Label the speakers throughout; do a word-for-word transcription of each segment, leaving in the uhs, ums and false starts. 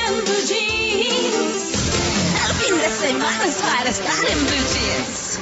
Speaker 1: en blue jeans. El fin de semana es para estar en blue jeans.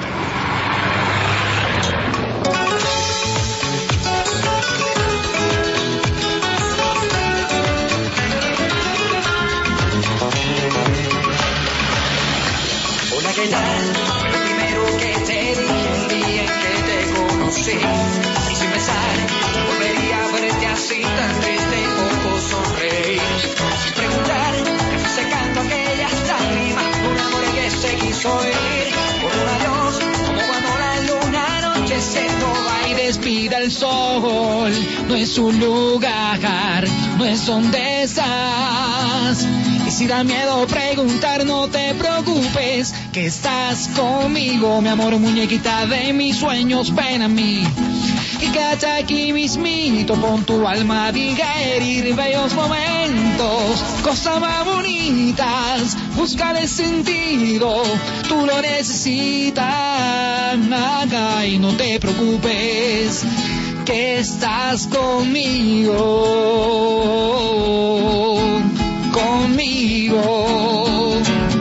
Speaker 2: Hola, ¿qué tal? Fue lo primero que te dije el día en que te conocí. Y sin pensar, volvería a verte así tan triste, poco sonreír. Sin preguntar, me fui secando aquellas lágrimas. Un amor que se quiso ir. Por un adiós, como cuando la luna anochece, no va y despida el sol. No es un lugar, no es donde estás. Y si da miedo preguntar, no te preocupes, que estás conmigo, mi amor, muñequita de mis sueños, ven a mí. Y quédate aquí mismito, con tu alma a digerir bellos momentos, cosas más bonitas, buscar el sentido, tú lo necesitas, y no te preocupes, que estás conmigo, conmigo.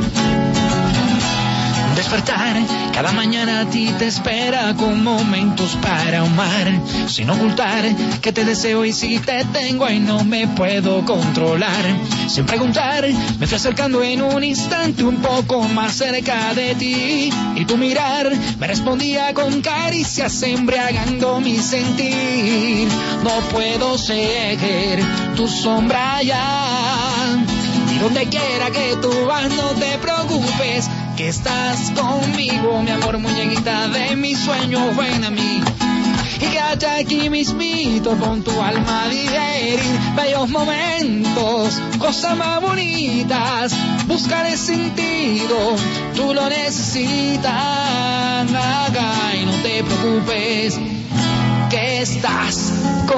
Speaker 2: Despertar, cada mañana a ti te espera con momentos para amar, sin ocultar que te deseo y si te tengo ahí no me puedo controlar. Sin preguntar, me fui acercando en un instante un poco más cerca de ti y tu mirar me respondía con caricias embriagando mi sentir. No puedo seguir tu sombra ya, y donde quiera que tú vas no te preocupes, que estás conmigo, mi amor, muñequita de mis sueños, ven a mí. Y quédate aquí mismito con tu alma a digerir bellos momentos, cosas más bonitas, buscar el sentido, tú lo necesitas, y no te preocupes, que estás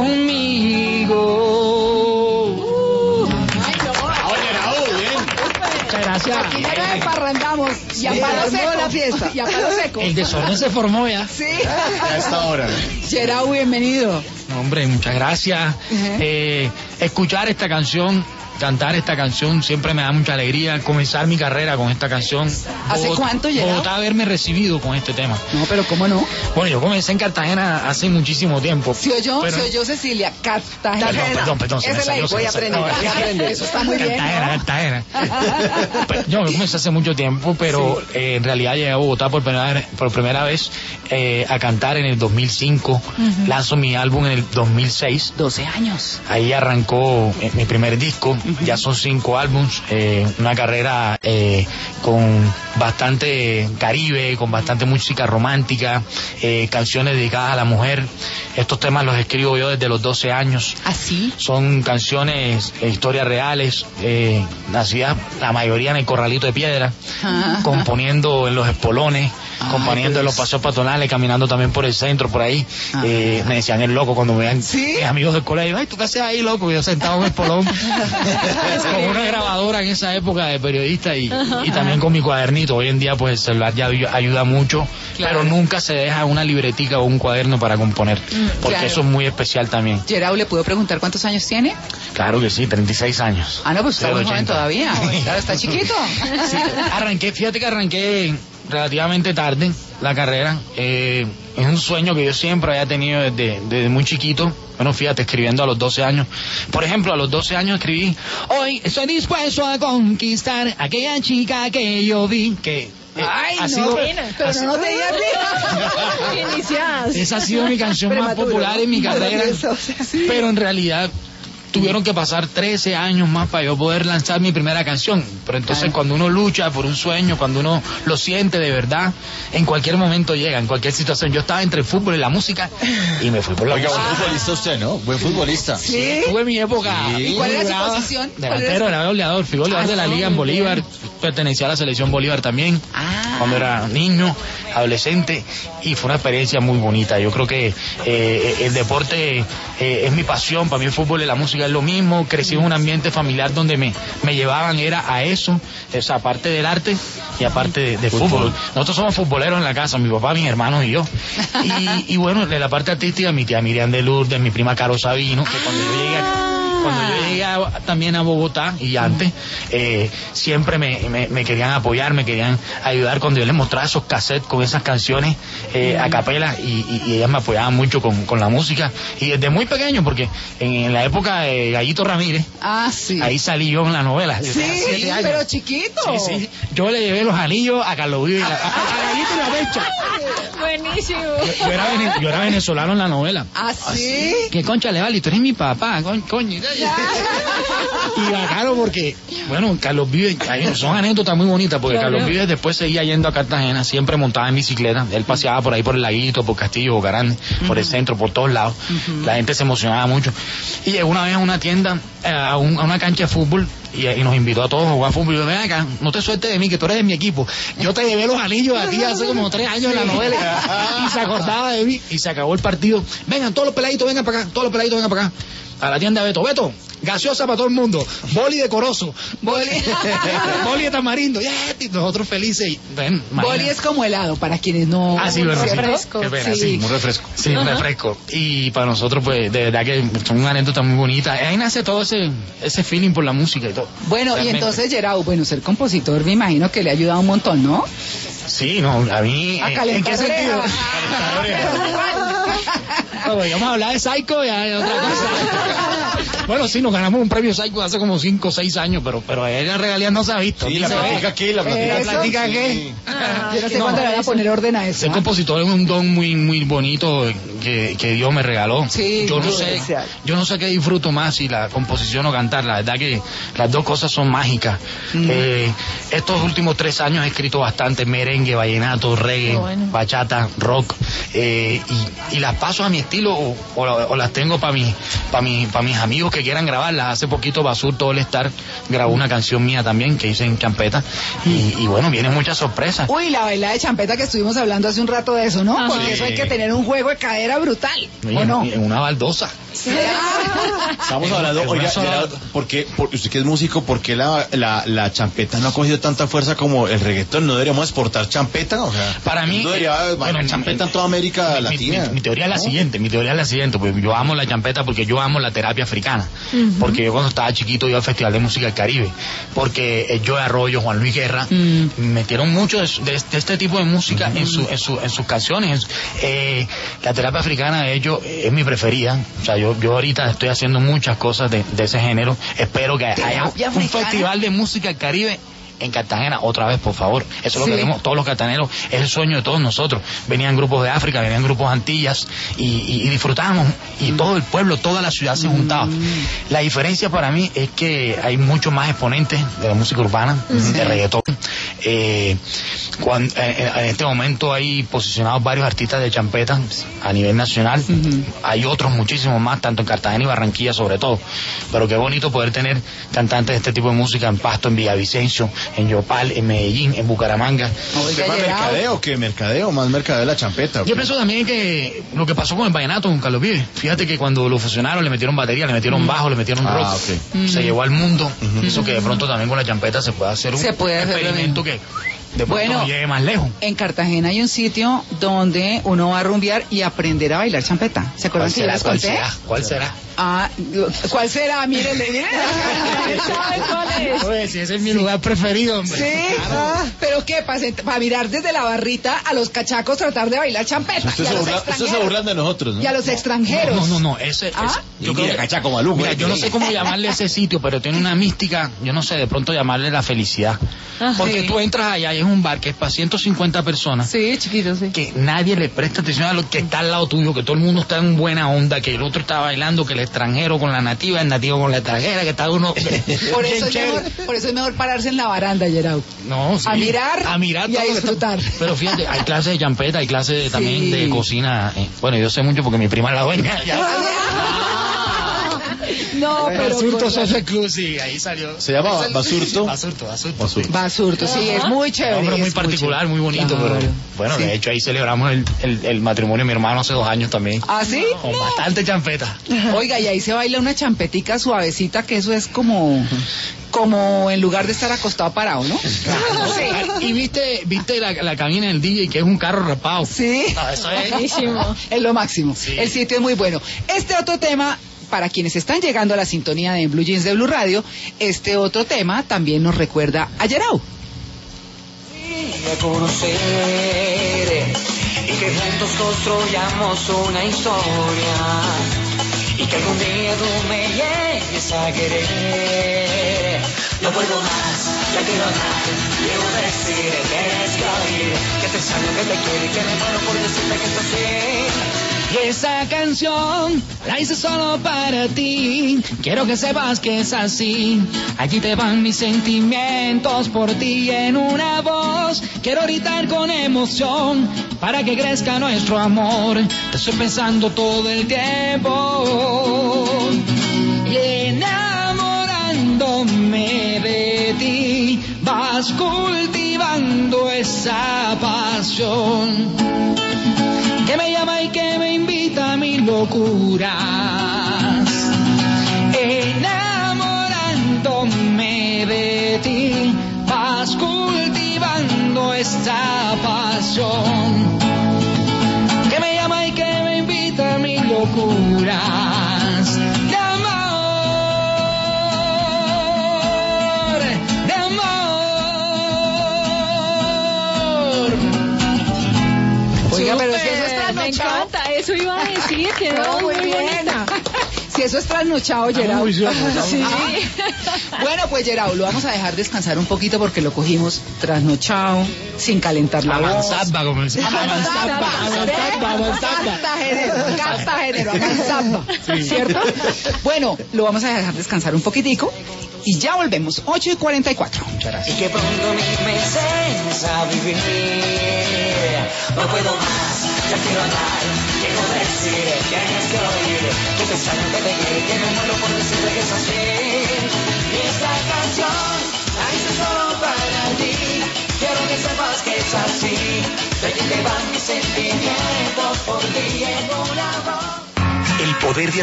Speaker 2: conmigo. Gracias.
Speaker 3: Aquí ya nos parrandamos. Y a palo seco. La fiesta. Y a palo seco.
Speaker 2: El desorden se formó ya.
Speaker 3: Sí.
Speaker 4: A esta hora.
Speaker 3: Gerau, bienvenido.
Speaker 2: Hombre, muchas gracias. Uh-huh. eh, escuchar esta canción, cantar esta canción siempre me da mucha alegría. Comenzar mi carrera con esta canción.
Speaker 3: ¿Hace
Speaker 2: Bogotá,
Speaker 3: cuánto llegó?
Speaker 2: Bogotá haberme recibido con este tema.
Speaker 3: No, pero ¿cómo no?
Speaker 2: Bueno, yo comencé en Cartagena hace muchísimo tiempo.
Speaker 3: ¿Sí oyó?
Speaker 2: Pero...
Speaker 3: ¿Sí oyó, Cecilia? Cartagena.
Speaker 2: Perdón, perdón, perdón.
Speaker 3: Esa es la voy a aprender. No, eso está muy bien.
Speaker 2: Cartagena, Cartagena. Yo comencé hace mucho tiempo, pero sí. eh, en realidad llegué a Bogotá por primera, por primera vez eh, a cantar en el dos mil cinco. Uh-huh. Lanzo mi álbum en el dos mil seis.
Speaker 3: doce años.
Speaker 2: Ahí arrancó eh, mi primer disco. Uh-huh. Ya son cinco álbums. Eh, una carrera eh, con bastante Caribe, con bastante música romántica, eh, canciones dedicadas a la mujer. Estos temas los escribo yo desde los doce años.
Speaker 3: ¿Ah, sí?
Speaker 2: Son canciones, eh, historias reales, eh, nacidas la mayoría en el Corralito de Piedra, ah, componiendo en los espolones, ah, componiendo pues. en los paseos patronales, caminando también por el centro, por ahí. Ah, eh, me decían el loco cuando me veían. ¿Sí? Mis amigos del colegio, ay, ¿tú qué haces ahí, loco? Y yo sentado en el espolón con una grabadora en esa época de periodista y, y también con mi cuadernito. Hoy en día pues el celular ya ayuda mucho, claro, pero nunca se deja una libretica o un cuaderno para componer, porque claro, eso es muy especial también.
Speaker 3: Gerau, ¿le puedo preguntar cuántos años tiene?
Speaker 2: Claro que sí, treinta y seis años.
Speaker 3: Ah, no, pues está muy joven todavía. Claro, está chiquito.
Speaker 2: Sí, arranqué, fíjate que arranqué relativamente tarde la carrera. Eh, es un sueño que yo siempre había tenido desde, desde muy chiquito. Bueno, fíjate, escribiendo a los doce años. Por ejemplo, a los doce años escribí: hoy estoy dispuesto a conquistar a aquella chica que yo vi, que... Eh,
Speaker 3: Ay,
Speaker 2: ha
Speaker 3: no,
Speaker 2: sido,
Speaker 3: pero
Speaker 2: ha,
Speaker 3: no, no te digas
Speaker 1: iniciadas.
Speaker 2: Esa ha sido mi canción más popular en mi carrera, sí, pero en realidad tuvieron que pasar trece años más para yo poder lanzar mi primera canción. Pero entonces, claro, cuando uno lucha por un sueño, cuando uno lo siente de verdad, en cualquier momento llega, en cualquier situación. Yo estaba entre el fútbol y la música y me fui por la
Speaker 4: Oiga,
Speaker 2: música.
Speaker 4: buen futbolista usted, ¿no? Buen futbolista.
Speaker 3: Sí.
Speaker 2: Tuve mi época.
Speaker 3: Sí. ¿Y cuál era su posición?
Speaker 2: Delantero, era goleador. Fui goleador ah, de la liga en Bolívar. Pertenecía a la selección Bolívar también. Ah. Cuando era niño, adolescente, y fue una experiencia muy bonita. Yo creo que eh, el deporte eh, es mi pasión. Para mí el fútbol y la música es lo mismo. Crecí en un ambiente familiar donde me, me llevaban era a eso, esa parte del arte y aparte de, de fútbol. fútbol. Nosotros somos futboleros en la casa, mi papá, mis hermanos y yo. Y, y bueno, de la parte artística, mi tía Miriam de Lourdes, mi prima Caro Sabino, que cuando yo llegué a...
Speaker 5: cuando yo llegué a, también a Bogotá y antes, eh, siempre me, me, me querían apoyar, me querían ayudar cuando yo les mostraba esos cassettes con esas canciones eh, a capela y, y, y ellas me apoyaban mucho con, con la música y desde muy pequeño, porque en, en la época de Gallito Ramírez,
Speaker 3: ah, sí.
Speaker 5: ahí salí yo en la novela.
Speaker 3: Sí, pero chiquito.
Speaker 5: Sí, sí. Yo le llevé los anillos a Carlos Vives, a, a, a Gallito y la Becha.
Speaker 1: Buenísimo.
Speaker 5: Yo, yo, era, yo era venezolano en la novela.
Speaker 3: ¿Ah, sí?
Speaker 5: Que concha le vale, tú eres mi papá, con, coño. Y bacano porque, bueno, Carlos Vives, son anécdotas muy bonitas, porque claro. Carlos Vives después seguía yendo a Cartagena, siempre montaba en bicicleta, él paseaba por ahí por el laguito, por Castillo, Bocarán, uh-huh. por el centro, por todos lados, uh-huh. la gente se emocionaba mucho. Y llegó una vez a una tienda, a, un, a una cancha de fútbol, y, y nos invitó a todos a jugar fútbol. Y yo, ven acá, no te sueltes de mí, que tú eres de mi equipo. Yo te llevé los anillos a ti hace como tres años en la novela. Y se acordaba de mí. Y se acabó el partido. Vengan, todos los peladitos, vengan para acá. Todos los peladitos, vengan para acá. A la tienda de Beto. Beto, gaseosa para todo el mundo. Boli de Corozo. Boli, boli de tamarindo. Y nosotros felices. Y, ven,
Speaker 3: boli es como helado, para quienes no...
Speaker 5: Ah, sí, bueno,
Speaker 1: refresco.
Speaker 5: Qué pena,
Speaker 3: sí.
Speaker 5: sí.
Speaker 4: Un refresco.
Speaker 5: Sí, un refresco. Y para nosotros, pues, de verdad que son una anécdota muy bonita. Ahí nace todo ese, ese feeling por la música y todo.
Speaker 3: Bueno, realmente. Y entonces, Gerau, bueno, ser compositor me imagino que le ha ayudado un montón, ¿no?
Speaker 5: Sí, no, a mí...
Speaker 3: A
Speaker 5: ¿En qué sentido? Bueno, íbamos a hablar de Psycho y de otra cosa. Bueno, sí, nos ganamos un premio Psycho hace como cinco o seis años, pero pero a él la regalía no se ha visto.
Speaker 4: Sí, la platica aquí, la platica,
Speaker 3: ¿La
Speaker 5: platica
Speaker 4: sí.
Speaker 5: qué?
Speaker 3: Ah, yo no sé no, cuándo le van a poner orden a eso.
Speaker 5: Ser
Speaker 3: ¿eh?
Speaker 5: compositor es un don muy muy bonito que, que Dios me regaló.
Speaker 3: Sí,
Speaker 5: yo no sé,
Speaker 3: especial.
Speaker 5: yo no sé qué disfruto más, si la composición o cantar. La verdad que las dos cosas son mágicas. Mm. Eh, estos últimos tres años he escrito bastante merengue, vallenato, reggae, bueno. bachata, rock, eh, y, y las paso a mi estilo o, o, o las tengo para mi, para mi, para mis amigos que quieran grabarlas. Hace poquito Basurto All Star grabó una canción mía también que hice en champeta y, y bueno, vienen muchas sorpresas.
Speaker 3: Uy, la bailada de champeta que estuvimos hablando hace un rato de eso, ¿no?
Speaker 1: Ah,
Speaker 3: porque
Speaker 5: sí.
Speaker 3: eso hay que tener un juego de cadera brutal,
Speaker 5: y
Speaker 3: ¿o
Speaker 5: en,
Speaker 3: no?
Speaker 5: en una baldosa.
Speaker 3: Sí.
Speaker 4: Estamos hablando, oiga, Gerard, ¿por qué, por, usted que es músico, ¿por qué la, la, la champeta no ha cogido tanta fuerza como el reggaetón? ¿No deberíamos exportar champeta? O sea,
Speaker 5: para mí,
Speaker 4: no debería
Speaker 5: eh,
Speaker 4: bueno, champeta en toda América
Speaker 5: mi,
Speaker 4: Latina.
Speaker 5: Mi, mi, mi teoría es la ¿no? siguiente, mi teoría es la siguiente, pues yo amo la champeta porque yo amo la terapia africana, uh-huh. porque yo cuando estaba chiquito iba al Festival de Música del Caribe, porque eh, Joe Arroyo, Juan Luis Guerra, uh-huh. metieron mucho de, de, de este tipo de música uh-huh. en, su, en, su, en sus canciones. Eh, la terapia africana de ellos es mi preferida, o sea, yo, yo ahorita estoy haciendo muchas cosas de, de ese género, espero que haya un Festival de Música del Caribe en Cartagena, otra vez, por favor. Eso es sí. lo que queremos todos los cartageneros, es el sueño de todos nosotros. Venían grupos de África, venían grupos Antillas y, y, y disfrutábamos, y mm. todo el pueblo, toda la ciudad se mm. juntaba. La diferencia para mí es que hay muchos más exponentes de la música urbana, sí. de reggaetón. Eh, cuando, eh, en este momento hay posicionados varios artistas de champeta a nivel nacional, mm-hmm. hay otros muchísimos más, tanto en Cartagena y Barranquilla sobre todo, pero qué bonito poder tener cantantes de este tipo de música en Pasto, en Villavicencio, en Yopal, en Medellín, en Bucaramanga.
Speaker 4: ¿Usted más mercadeo que mercadeo? Más mercadeo de la champeta.
Speaker 5: Yo pienso también que lo que pasó con el vallenato, con Carlos Vives, fíjate que cuando lo fusionaron le metieron batería, le metieron mm. bajo, le metieron ah, rock, okay. mm. se llevó al mundo, mm-hmm. eso que de pronto también con la champeta se puede hacer un
Speaker 3: se puede
Speaker 5: experimento que de pronto
Speaker 3: bueno,
Speaker 5: no llegue más lejos.
Speaker 3: En Cartagena hay un sitio donde uno va a rumbear y aprender a bailar champeta. ¿Se acuerdan que yo les conté?
Speaker 5: Será? ¿Cuál será?
Speaker 3: Ah, ¿cuál será? Mírenle, mírenle.
Speaker 5: ¿Cuál es? Oye, si ese es mi lugar preferido, hombre.
Speaker 3: Sí, claro. ah, pero ¿qué? Para, para mirar desde la barrita a los cachacos tratar de bailar champeta.
Speaker 4: Usted se, burla, usted se burlan de nosotros, ¿no?
Speaker 3: Y a los extranjeros.
Speaker 5: No, no, no, ese,
Speaker 3: ¿Ah?
Speaker 5: ese
Speaker 4: yo creo que cachaco maluco.
Speaker 5: Mira, yo no sé cómo llamarle ese sitio, pero tiene una mística, yo no sé, de pronto llamarle la felicidad. Ajá. Porque sí. tú entras allá y es un bar que es para ciento cincuenta personas.
Speaker 3: Sí, chiquito, sí.
Speaker 5: Que nadie le presta atención a lo que está al lado tuyo, que todo el mundo está en buena onda, que el otro está bailando, que el extranjero con la nativa, el nativo con la extranjera, que está uno...
Speaker 3: por, eso es mejor, por eso es mejor pararse en la baranda, Gerau.
Speaker 5: No, sí.
Speaker 3: A mirar,
Speaker 5: a mirar
Speaker 3: y a disfrutar.
Speaker 5: Está... Pero fíjate, hay clases de champeta, hay clases sí. también de cocina. Eh, bueno, yo sé mucho porque mi prima es la dueña. Ya.
Speaker 3: No, pero...
Speaker 5: Basurto Social Club, sí, ahí salió.
Speaker 4: ¿Se llama Basurto?
Speaker 5: Basurto, Basurto.
Speaker 3: Basurto, Basurto sí, es muy chévere.
Speaker 5: Un nombre muy particular, muy bonito, claro. pero bueno, sí. de hecho ahí celebramos el, el, el matrimonio de mi hermano hace dos años también.
Speaker 3: ¿Ah, sí?
Speaker 5: Con no. bastante champeta.
Speaker 3: Oiga, y ahí se baila una champetica suavecita, que eso es como... como en lugar de estar acostado parado, ¿no?
Speaker 5: Claro, sí. Y viste, viste la, la cabina del D J, que es un carro rapado.
Speaker 3: Sí.
Speaker 5: No, eso es
Speaker 3: buenísimo. Es lo máximo. Sí. El sitio es muy bueno. Este otro tema para quienes están llegando a la sintonía de Blue Jeans de Blue Radio, este otro tema también nos recuerda a Yerau.
Speaker 2: A conocer y que juntos construyamos una historia y que algún día tú me llegues a querer. No puedo más, ya quiero hablar, quiero decir que es que oír, que te extraño, que te quiero y que me muero por decirte que estás bien.
Speaker 5: Y esa canción la hice solo para ti. Quiero que sepas que es así. Allí te van mis sentimientos por ti en una voz. Quiero gritar con emoción para que crezca nuestro amor. Te estoy pensando todo el tiempo y enamorándome de ti. Vas cultivando esa pasión que me llama y que me invita a mil locuras, enamorándome de ti, vas cultivando esta pasión, que me llama y que me invita a mil locuras, de amor, de amor.
Speaker 3: Oiga, pero si eso es
Speaker 6: Me
Speaker 3: trasnochado.
Speaker 6: encanta, eso iba a decir, quedó muy, muy bonita.
Speaker 3: Si eso es trasnochado, Gerau.
Speaker 5: Muy bien,
Speaker 3: Sí.
Speaker 6: Ah.
Speaker 3: Bueno, pues Gerau, lo vamos a dejar descansar un poquito porque lo cogimos trasnochado, sin calentar la voz.
Speaker 5: Avanzaba, como decía.
Speaker 3: Avanzaba,
Speaker 5: Avanzaba, avanzaba.
Speaker 3: Cartagenero, cartagenero, avanzaba, ¿cierto? Bueno, lo vamos a dejar descansar un poquitico y ya volvemos, ocho y cuarenta y cuatro.
Speaker 2: Y que pronto me, me enseñes a vivir. No puedo más, ya quiero hablar, quiero decir, tienes que oír, que te extraño, que te quiero, que me muero por decirte que es así. Y esta canción la hice solo para ti, quiero que sepas que es así. De aquí te van mis sentimientos por ti en una voz.
Speaker 7: El poder de